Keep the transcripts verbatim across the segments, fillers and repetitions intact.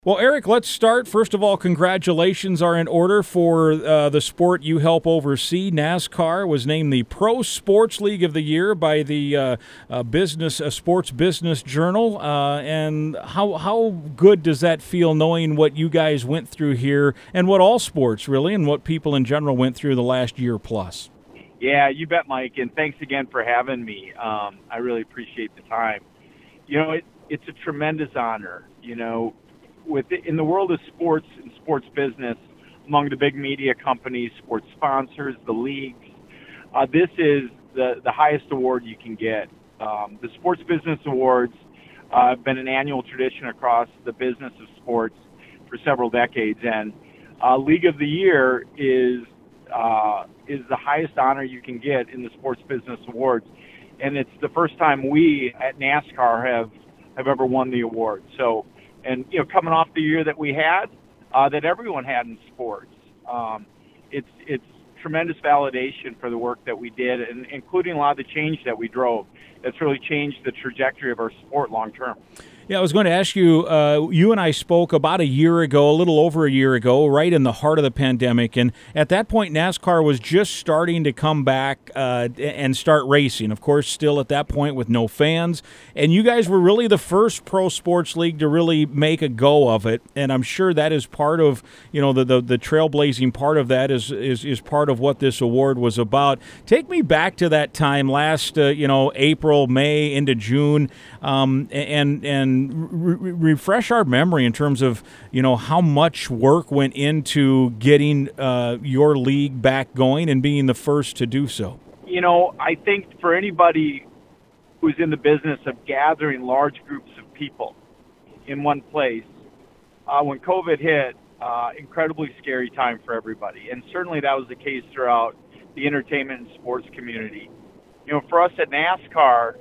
Well, Eric, let's start. First of all, congratulations are in order for uh, the sport you help oversee. NASCAR was named the Pro Sports League of the Year by the uh, uh, Business uh, Sports Business Journal. Uh, and how how good does that feel, knowing what you guys went through here, and what all sports really, and what people in general went through the last year plus? Yeah, you bet, Mike, and thanks again for having me. Um, I really appreciate the time. You know, it, it's a tremendous honor. You know. With in the world of sports and sports business, among the big media companies, sports sponsors, the leagues, uh, this is the, the highest award you can get. Um, the Sports Business Awards uh, have been an annual tradition across the business of sports for several decades, and uh, League of the Year is uh, is the highest honor you can get in the Sports Business Awards, and it's the first time we at NASCAR have have ever won the award. So. And, you know, coming off the year that we had, uh, that everyone had in sports, um, it's it's tremendous validation for the work that we did, and including a lot of the change that we drove. That's really changed the trajectory of our sport long term. Yeah, I was going to ask you, uh, you and I spoke about a year ago, a little over a year ago, right in the heart of the pandemic. And at that point, NASCAR was just starting to come back uh, and start racing. Of course, still at that point with no fans. And you guys were really the first pro sports league to really make a go of it. And I'm sure that is part of, you know, the, the, the trailblazing part of that is, is, is part of what this award was about. Take me back to that time last, uh, you know, April, May into June, um, and, and, Re- refresh our memory in terms of, you know, how much work went into getting uh, your league back going and being the first to do so. You know, I think for anybody who's in the business of gathering large groups of people in one place, uh, when COVID hit, uh, incredibly scary time for everybody. And certainly that was the case throughout the entertainment and sports community. You know, for us at NASCAR,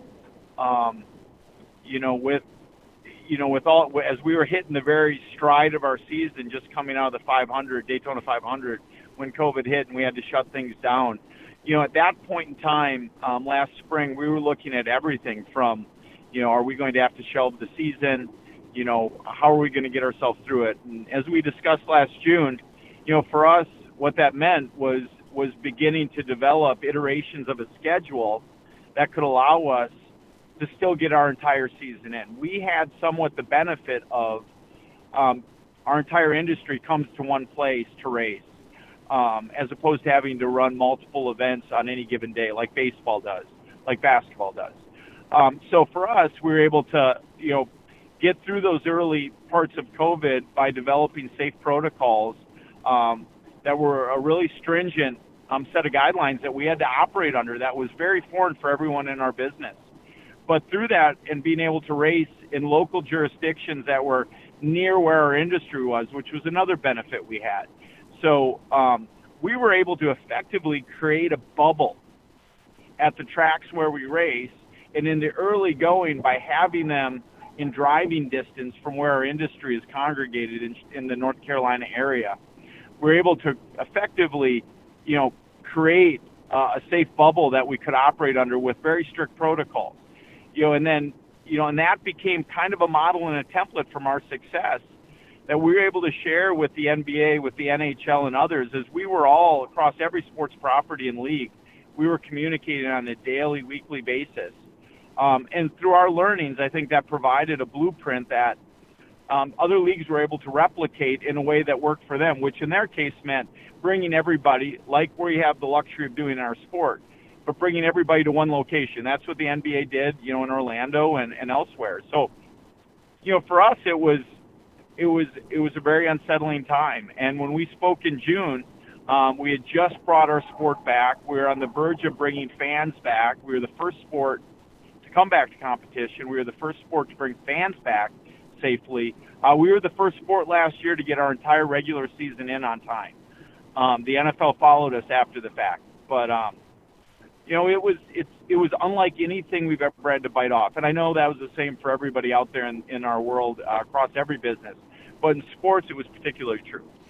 um, you know, with You know, with all as we were hitting the very stride of our season, just coming out of the five hundred, Daytona five hundred, when COVID hit and we had to shut things down. You know, at that point in time, um, last spring, we were looking at everything from, you know, are we going to have to shelve the season? You know, how are we going to get ourselves through it? And as we discussed last June, you know, for us, what that meant was was beginning to develop iterations of a schedule that could allow us to still get our entire season in. We had somewhat the benefit of um, our entire industry comes to one place to race, um, as opposed to having to run multiple events on any given day, like baseball does, like basketball does. Um, so for us, we were able to, you know, get through those early parts of COVID by developing safe protocols um, that were a really stringent um, set of guidelines that we had to operate under that was very foreign for everyone in our business. But through that and being able to race in local jurisdictions that were near where our industry was, which was another benefit we had. So um, we were able to effectively create a bubble at the tracks where we race, and in the early going, by having them in driving distance from where our industry is congregated in, in the North Carolina area, we're able to effectively, you know, create uh, a safe bubble that we could operate under with very strict protocols. You know, and then, you know, and that became kind of a model and a template from our success that we were able to share with the N B A, with the N H L and others, as we were all across every sports property and league, we were communicating on a daily, weekly basis. Um, and through our learnings, I think that provided a blueprint that um, other leagues were able to replicate in a way that worked for them, which in their case meant bringing everybody, like where you have the luxury of doing in our sport, but bringing everybody to one location. That's what the N B A did, you know, in Orlando and, and elsewhere. So, you know, for us, it was, it was, it was a very unsettling time. And when we spoke in June, um, we had just brought our sport back. We were on the verge of bringing fans back. We were the first sport to come back to competition. We were the first sport to bring fans back safely. Uh, we were the first sport last year to get our entire regular season in on time. Um, the N F L followed us after the fact, but, um, you know, it was it's it was unlike anything we've ever had to bite off. And I know that was the same for everybody out there in, in our world uh, across every business. But in sports, it was particularly true.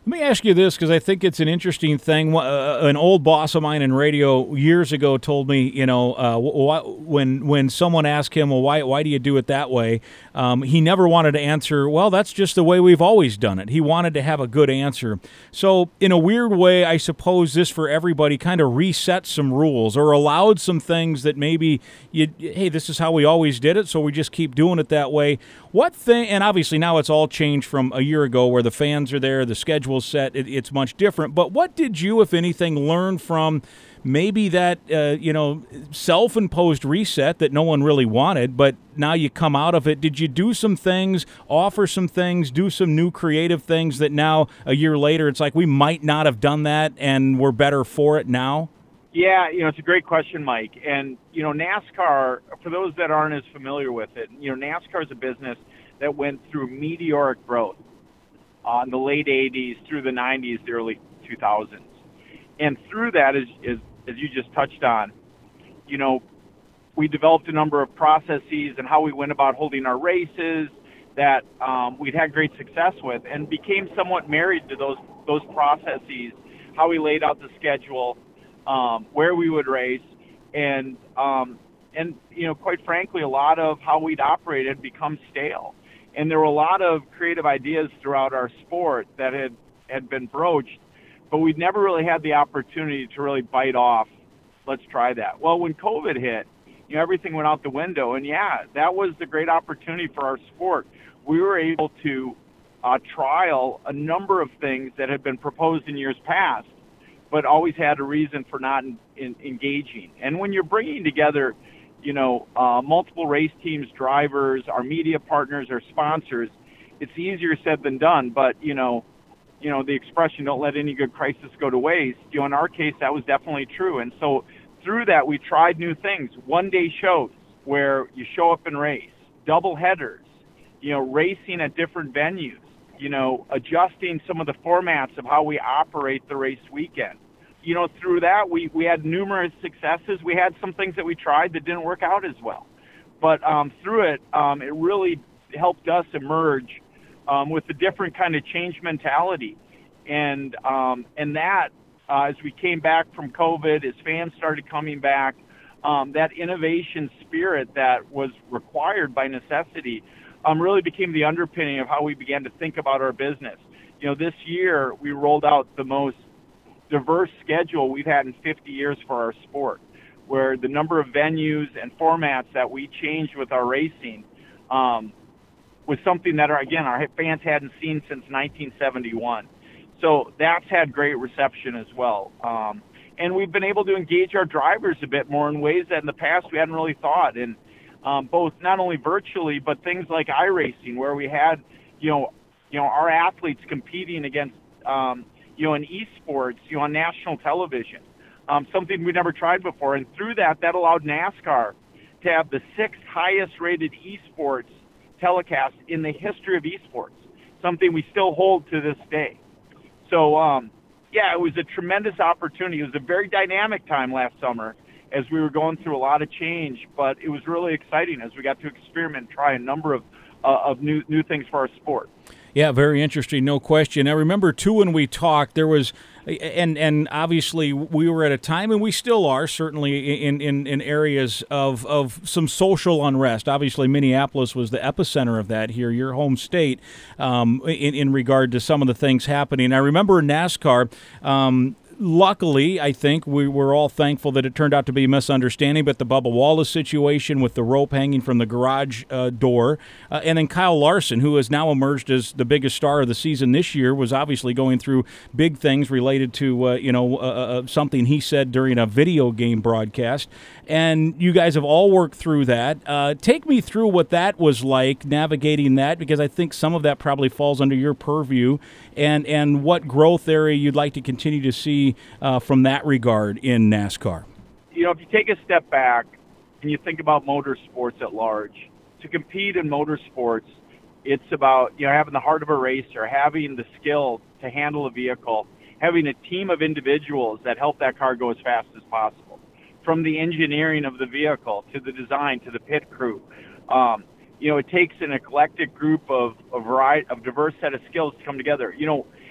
Let me ask you this, because I think it's an interesting thing. Uh, an old boss of mine in radio years ago told me, you know, uh, wh- when when someone asked him, well, why why do you do it that way? Um, he never wanted to answer, well, that's just the way we've always done it. He wanted to have a good answer. So in a weird way, I suppose this for everybody kind of reset some rules or allowed some things that maybe, you, hey, this is how we always did it, so we just keep doing it that way. What thing, and obviously now it's all changed from a year ago where the fans are there, the schedule's set, it, it's much different. But what did you, if anything, learn from maybe that, uh, you know, self-imposed reset that no one really wanted, but now you come out of it? Did you do some things, offer some things, do some new creative things that now, a year later, it's like we might not have done that and we're better for it now? Yeah, you know, it's a great question, Mike. And, you know, NASCAR, for those that aren't as familiar with it, you know, NASCAR is a business that went through meteoric growth uh, in the late eighties through the nineties, the early two thousands. And through that, as, as, as you just touched on, you know, we developed a number of processes and how we went about holding our races that um, we'd had great success with, and became somewhat married to those those processes, how we laid out the schedule, um, where we would race, and um, and you know, quite frankly, a lot of how we'd operate had become stale. And there were a lot of creative ideas throughout our sport that had, had been broached, but we'd never really had the opportunity to really bite off, let's try that. Well, when COVID hit, you know, everything went out the window, and yeah, that was the great opportunity for our sport. We were able to uh, trial a number of things that had been proposed in years past, but always had a reason for not in, in, engaging. And when you're bringing together, you know, uh, multiple race teams, drivers, our media partners, our sponsors, it's easier said than done. But, you know, you know, the expression, don't let any good crisis go to waste, you know, in our case, that was definitely true. And so through that, we tried new things. One-day shows where you show up and race, double headers, you know, racing at different venues, you know, adjusting some of the formats of how we operate the race weekend. You know, through that, we, we had numerous successes. We had some things that we tried that didn't work out as well. But um, through it, um, it really helped us emerge um, with a different kind of change mentality. And, um, and that, uh, as we came back from COVID, as fans started coming back, um, that innovation spirit that was required by necessity um, really became the underpinning of how we began to think about our business. You know, this year we rolled out the most diverse schedule we've had in fifty years for our sport, where the number of venues and formats that we changed with our racing um, was something that, our, again, our fans hadn't seen since nineteen seventy-one. So that's had great reception as well. Um, and we've been able to engage our drivers a bit more in ways that in the past we hadn't really thought, and um, both not only virtually, but things like iRacing, where we had, you know, you know, our athletes competing against, um, you know, in esports, you know, on national television, um, something we never tried before. And through that, that allowed NASCAR to have the sixth highest rated esports telecast in the history of esports, something we still hold to this day. So, um, yeah, it was a tremendous opportunity. It was a very dynamic time last summer as we were going through a lot of change, but it was really exciting as we got to experiment and try a number of, uh, of new, new things for our sport. Yeah, very interesting, no question. I remember, too, when we talked, there was, and and obviously we were at a time, and we still are, certainly in, in, in areas of, of some social unrest. Obviously, Minneapolis was the epicenter of that here, your home state, um, in, in regard to some of the things happening. I remember NASCAR, um, luckily, I think we were all thankful that it turned out to be a misunderstanding, but the Bubba Wallace situation with the rope hanging from the garage uh, door, uh, and then Kyle Larson, who has now emerged as the biggest star of the season this year, was obviously going through big things related to, uh, you know, uh, uh, something he said during a video game broadcast. And you guys have all worked through that. Uh, take me through what that was like, navigating that, because I think some of that probably falls under your purview, and, and what growth area you'd like to continue to see uh, from that regard in NASCAR. You know, if you take a step back and you think about motorsports at large, to compete in motorsports, it's about, you know, having the heart of a racer, having the skill to handle a vehicle, having a team of individuals that help that car go as fast as possible. From the engineering of the vehicle to the design to the pit crew. Um, you know, it takes an eclectic group of a variety of diverse set of skills to come together. You know,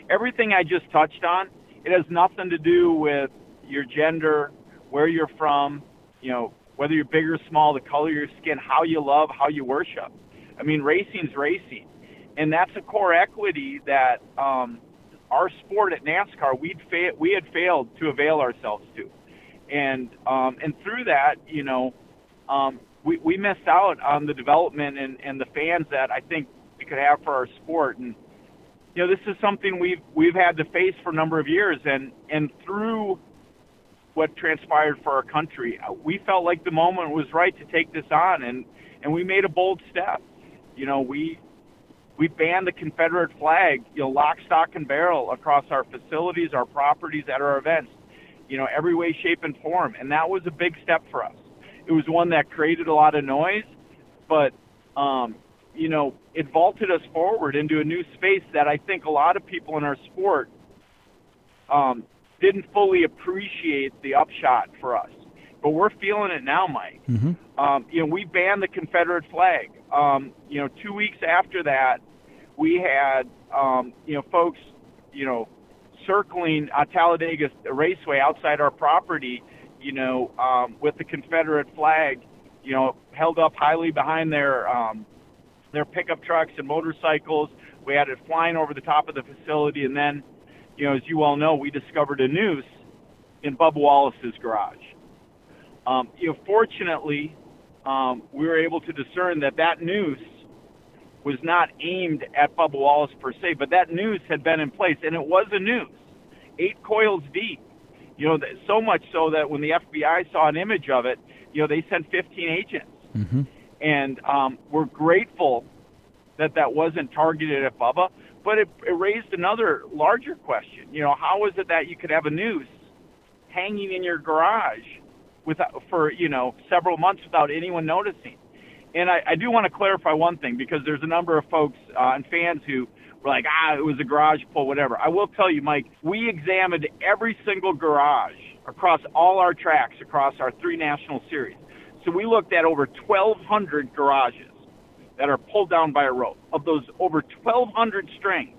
everything I just touched on, it has nothing to do with your gender, where you're from, you know, whether you're big or small, the color of your skin, how you love, how you worship. I mean, racing's racing. And that's a core equity that um, our sport at NASCAR, we'd fa- we had failed to avail ourselves to. And um, and through that, you know, um, we, we missed out on the development and, and the fans that I think we could have for our sport. And, you know, this is something we've, we've had to face for a number of years. And, and through what transpired for our country, we felt like the moment was right to take this on. And, and we made a bold step. You know, we we banned the Confederate flag, you know, lock, stock, and barrel across our facilities, our properties, at our events, you know, every way, shape, and form. And that was a big step for us. It was one that created a lot of noise, but, um, you know, it vaulted us forward into a new space that I think a lot of people in our sport um, didn't fully appreciate the upshot for us. But we're feeling it now, Mike. Mm-hmm. Um, you know, we banned the Confederate flag. Um, you know, two weeks after that, we had, um, you know, folks, you know, circling uh, Talladega Raceway outside our property, you know, um, with the Confederate flag, you know, held up highly behind their um, their pickup trucks and motorcycles. We had it flying over the top of the facility. And then, you know, as you all know, we discovered a noose in Bubba Wallace's garage. Um, you know, fortunately, um, we were able to discern that that noose was not aimed at Bubba Wallace per se, but that noose had been in place, and it was a noose, eight coils deep. You know, so much so that when the F B I saw an image of it, you know, they sent fifteen agents. Mm-hmm. And um, we're grateful that that wasn't targeted at Bubba, but it, it raised another larger question. You know, how is it that you could have a noose hanging in your garage without, for, you know, several months without anyone noticing? And I, I do want to clarify one thing, because there's a number of folks uh, and fans who were like, ah, it was a garage pull, whatever. I will tell you, Mike, we examined every single garage across all our tracks, across our three national series. So we looked at over twelve hundred garages that are pulled down by a rope. Of those over twelve hundred strings,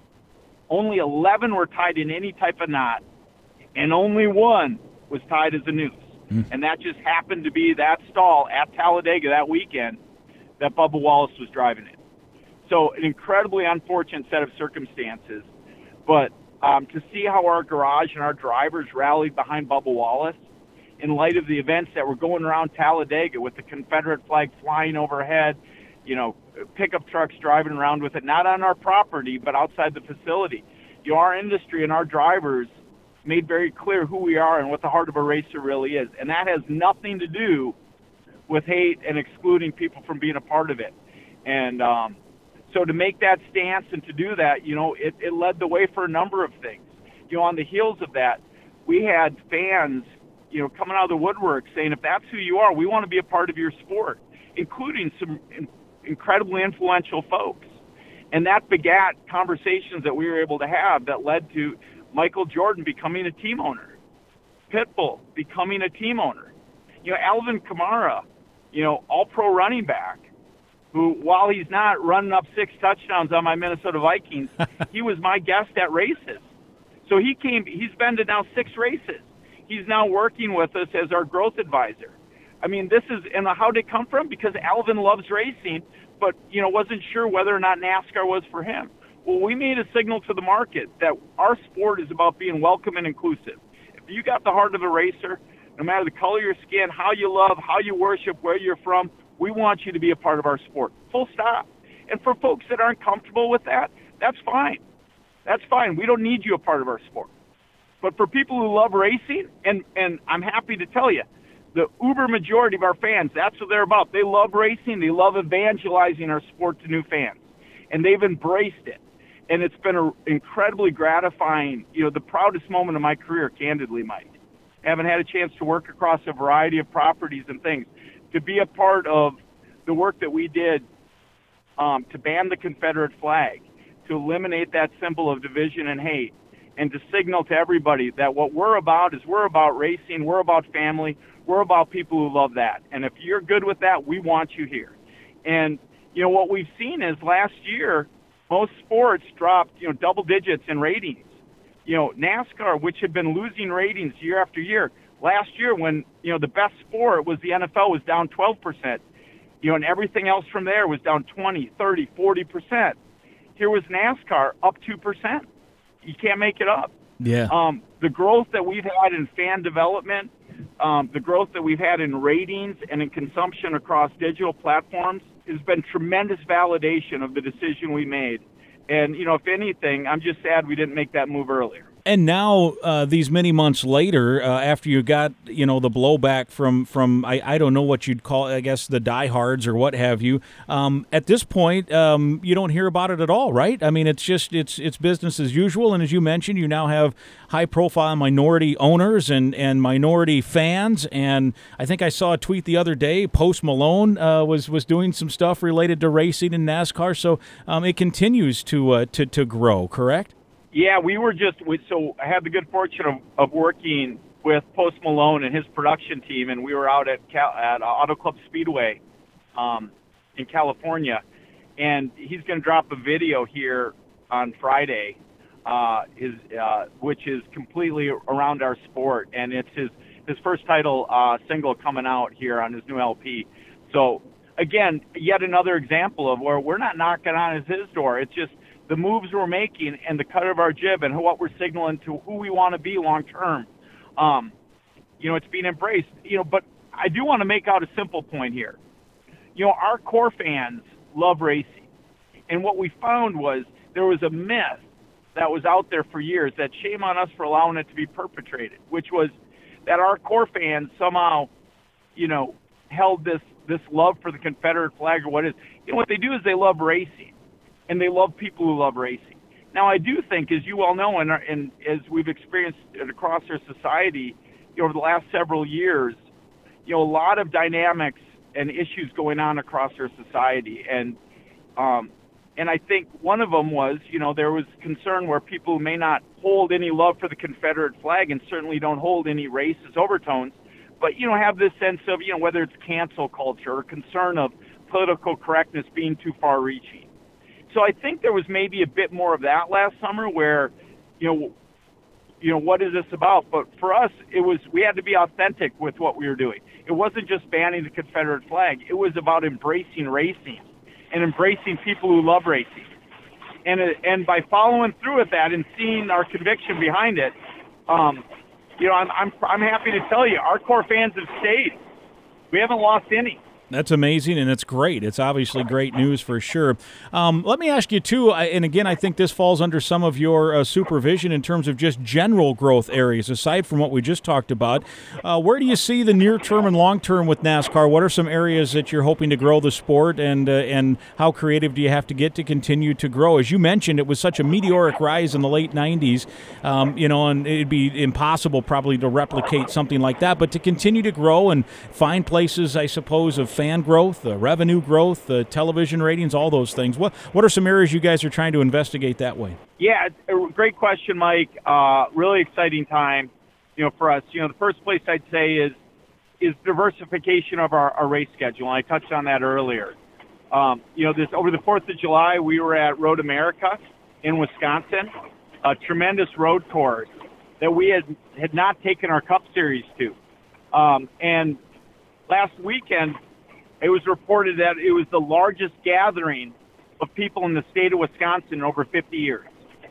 only eleven were tied in any type of knot, and only one was tied as a noose. Mm. And that just happened to be that stall at Talladega that weekend that Bubba Wallace was driving in. So an incredibly unfortunate set of circumstances. But um, to see how our garage and our drivers rallied behind Bubba Wallace in light of the events that were going around Talladega with the Confederate flag flying overhead, you know, pickup trucks driving around with it, not on our property, but outside the facility. You know, our industry and our drivers made very clear who we are and what the heart of a racer really is. And that has nothing to do with hate and excluding people from being a part of it. And um, so to make that stance and to do that, you know, it, it led the way for a number of things. You know, on the heels of that, we had fans, you know, coming out of the woodwork saying, if that's who you are, we want to be a part of your sport, including some in- incredibly influential folks. And that begat conversations that we were able to have that led to Michael Jordan becoming a team owner, Pitbull becoming a team owner, you know, Alvin Kamara, you know, all-pro running back, who, while he's not running up six touchdowns on my Minnesota Vikings, he was my guest at races. So he came, he's been to now six races. He's now working with us as our growth advisor. I mean, this is, and how did it come from? Because Alvin loves racing, but, you know, wasn't sure whether or not NASCAR was for him. Well, we made a signal to the market that our sport is about being welcome and inclusive. If you got the heart of a racer, no matter the color of your skin, how you love, how you worship, where you're from, we want you to be a part of our sport. Full stop. And for folks that aren't comfortable with that, that's fine. That's fine. We don't need you a part of our sport. But for people who love racing, and, and I'm happy to tell you, the uber majority of our fans, that's what they're about. They love racing. They love evangelizing our sport to new fans. And they've embraced it. And it's been an incredibly gratifying, you know, the proudest moment of my career, candidly, Mike. I haven't had a chance to work across a variety of properties and things. To be a part of the work that we did um, to ban the Confederate flag, to eliminate that symbol of division and hate, and to signal to everybody that what we're about is we're about racing, we're about family, we're about people who love that. And if you're good with that, we want you here. And, you know, what we've seen is last year, most sports dropped, you know, double digits in ratings. You know, NASCAR, which had been losing ratings year after year, last year when, you know, the best sport was the N F L was down twelve percent, you know, and everything else from there was down twenty, thirty, forty percent. Here was NASCAR up two percent. You can't make it up. Yeah. Um, the growth that we've had in fan development, um, the growth that we've had in ratings and in consumption across digital platforms has been tremendous validation of the decision we made. And, you know, if anything, I'm just sad we didn't make that move earlier. And now, uh, these many months later, uh, after you got, you know, the blowback from, from I, I don't know what you'd call, I guess, the diehards or what have you, um, at this point, um, you don't hear about it at all, right? I mean, it's just, it's it's business as usual. And as you mentioned, you now have high-profile minority owners and, and minority fans. And I think I saw a tweet the other day, Post Malone uh, was, was doing some stuff related to racing and NASCAR. So um, it continues to, uh, to, to grow, correct? Yeah, we were just we, so I had the good fortune of, of working with Post Malone and his production team, and we were out at Cal, at Auto Club Speedway um, in California, and he's going to drop a video here on Friday, uh, his uh, which is completely around our sport, and it's his his first title uh, single coming out here on his new L P. So again, yet another example of where we're not knocking on his, his door. It's just the moves we're making and the cut of our jib and what we're signaling to who we want to be long term. Um, you know, it's being embraced. You know, but I do want to make out a simple point here. You know, our core fans love racing. And what we found was there was a myth that was out there for years that shame on us for allowing it to be perpetrated, which was that our core fans somehow, you know, held this, this love for the Confederate flag or what is. You know, what they do is they love racing. And they love people who love racing. Now, I do think, as you well know, and, and as we've experienced it across our society you know, over the last several years, you know, a lot of dynamics and issues going on across our society. And um, and I think one of them was, you know, there was concern where people who may not hold any love for the Confederate flag and certainly don't hold any racist overtones, but, you know, have this sense of, you know, whether it's cancel culture or concern of political correctness being too far-reaching. So I think there was maybe a bit more of that last summer where, you know, you know, what is this about? But for us, it was, we had to be authentic with what we were doing. It wasn't just banning the Confederate flag. It was about embracing racing and embracing people who love racing. And, and by following through with that and seeing our conviction behind it, um, you know, I'm, I'm, I'm happy to tell you, our core fans have stayed. We haven't lost any. That's amazing, and it's great. It's obviously great news for sure. Um, let me ask you, too, and again, I think this falls under some of your uh, supervision in terms of just general growth areas, aside from what we just talked about. Uh, where do you see the near-term and long-term with NASCAR? What are some areas that you're hoping to grow the sport, and uh, and how creative do you have to get to continue to grow? As you mentioned, it was such a meteoric rise in the late nineties, um, you know, and it'd be impossible probably to replicate something like that, but to continue to grow and find places, I suppose, of fan growth, the revenue growth, the television ratings, all those things. What what are some areas you guys are trying to investigate that way? Yeah, a great question, Mike. Uh, really exciting time, you know, for us. You know, the first place I'd say is is diversification of our, our race schedule. And I touched on that earlier. Um, you know, this over the fourth of July, we were at Road America in Wisconsin, a tremendous road course that we had had not taken our Cup Series to, um, and last weekend. It was reported that it was the largest gathering of people in the state of Wisconsin in over fifty years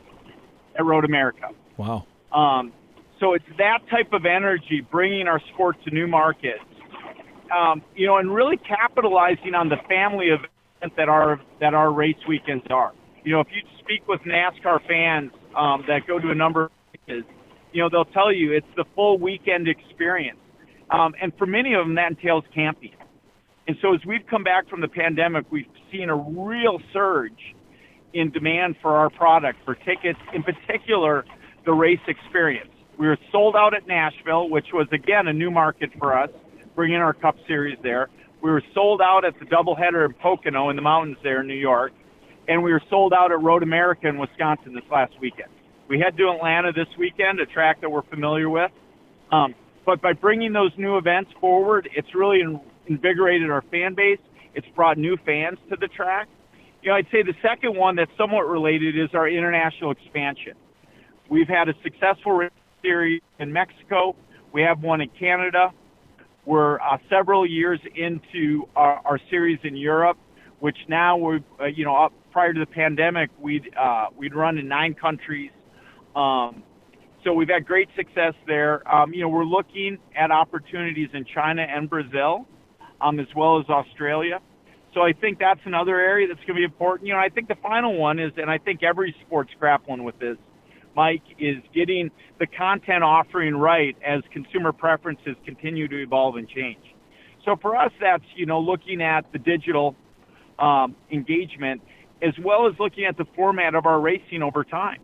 at Road America. Wow. Um, so it's that type of energy, bringing our sport to new markets, um, you know, and really capitalizing on the family events that our, that our race weekends are. You know, if you speak with NASCAR fans um, that go to a number of races, you know, they'll tell you it's the full weekend experience. Um, and for many of them, that entails camping. And so as we've come back from the pandemic, we've seen a real surge in demand for our product, for tickets, in particular, the race experience. We were sold out at Nashville, which was, again, a new market for us, bringing our Cup Series there. We were sold out at the doubleheader in Pocono in the mountains there in New York. And we were sold out at Road America in Wisconsin this last weekend. We head to Atlanta this weekend, a track that we're familiar with. Um, but by bringing those new events forward, it's really in, invigorated our fan base. It's brought new fans to the track. You know, I'd say the second one that's somewhat related is our international expansion. We've had a successful race series in Mexico. We have one in Canada. We're uh, several years into our, our series in Europe, which now we're, uh, you know, up prior to the pandemic, we'd uh, we'd run in nine countries. Um, so we've had great success there. Um, you know, we're looking at opportunities in China and Brazil, um, as well as Australia. So I think that's another area that's going to be important. You know, I think the final one is, and I think every sport's grappling with this, Mike, is getting the content offering right as consumer preferences continue to evolve and change. So for us, that's, you know, looking at the digital um, engagement as well as looking at the format of our racing over time.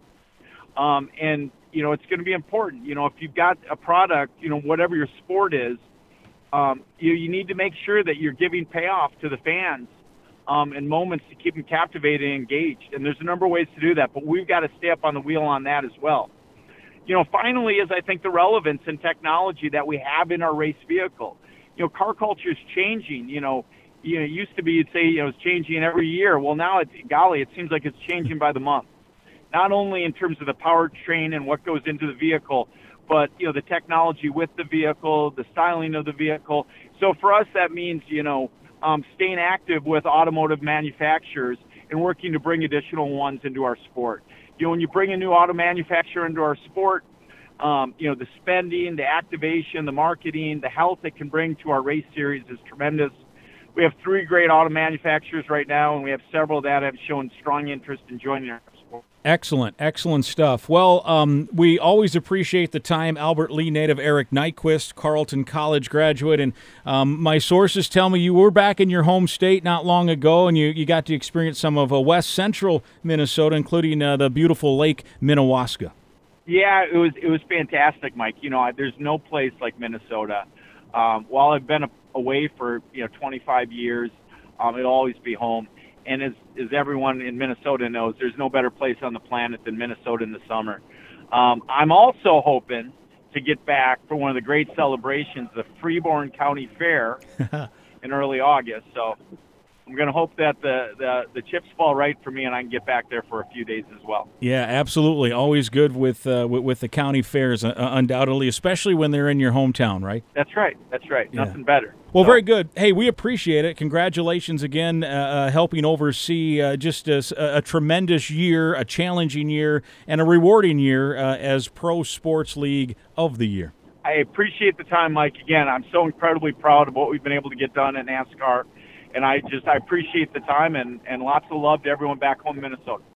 Um, and, you know, it's going to be important. You know, if you've got a product, you know, whatever your sport is, um, you, you need to make sure that you're giving payoff to the fans um, and moments to keep them captivated and engaged. And there's a number of ways to do that, but we've got to stay up on the wheel on that as well. You know, finally is, I think, the relevance and technology that we have in our race vehicle. You know, car culture is changing. You know, you know, it used to be you'd say, you know, it's changing every year. Well, now, it's, golly, it seems like it's changing by the month. Not only in terms of the powertrain and what goes into the vehicle, but, you know, the technology with the vehicle, the styling of the vehicle. So for us, that means, you know, um, staying active with automotive manufacturers and working to bring additional ones into our sport. You know, when you bring a new auto manufacturer into our sport, um, you know, the spending, the activation, the marketing, the health it can bring to our race series is tremendous. We have three great auto manufacturers right now, and we have several that have shown strong interest in joining our sport. Excellent, excellent stuff. Well, um, we always appreciate the time. Albert Lea native Eric Nyquist, Carleton College graduate, and um, my sources tell me you were back in your home state not long ago, and you, you got to experience some of uh, west central Minnesota, including uh, the beautiful Lake Minnewaska. Yeah, it was it was fantastic, Mike. You know, I, there's no place like Minnesota. Um, while I've been a, away for you know twenty-five years, um, it'll always be home. And as, as everyone in Minnesota knows, there's no better place on the planet than Minnesota in the summer. Um, I'm also hoping to get back for one of the great celebrations, the Freeborn County Fair, in early August. So I'm going to hope that the, the, the chips fall right for me and I can get back there for a few days as well. Yeah, absolutely. Always good with uh, with, with the county fairs, uh, undoubtedly, especially when they're in your hometown, right? That's right. That's right. Yeah. Nothing better. Well, so. very good. Hey, we appreciate it. Congratulations again, uh, uh, helping oversee uh, just a, a tremendous year, a challenging year, and a rewarding year uh, as Pro Sports League of the Year. I appreciate the time, Mike. Again, I'm so incredibly proud of what we've been able to get done at NASCAR. And I just, I appreciate the time and, and lots of love to everyone back home in Minnesota.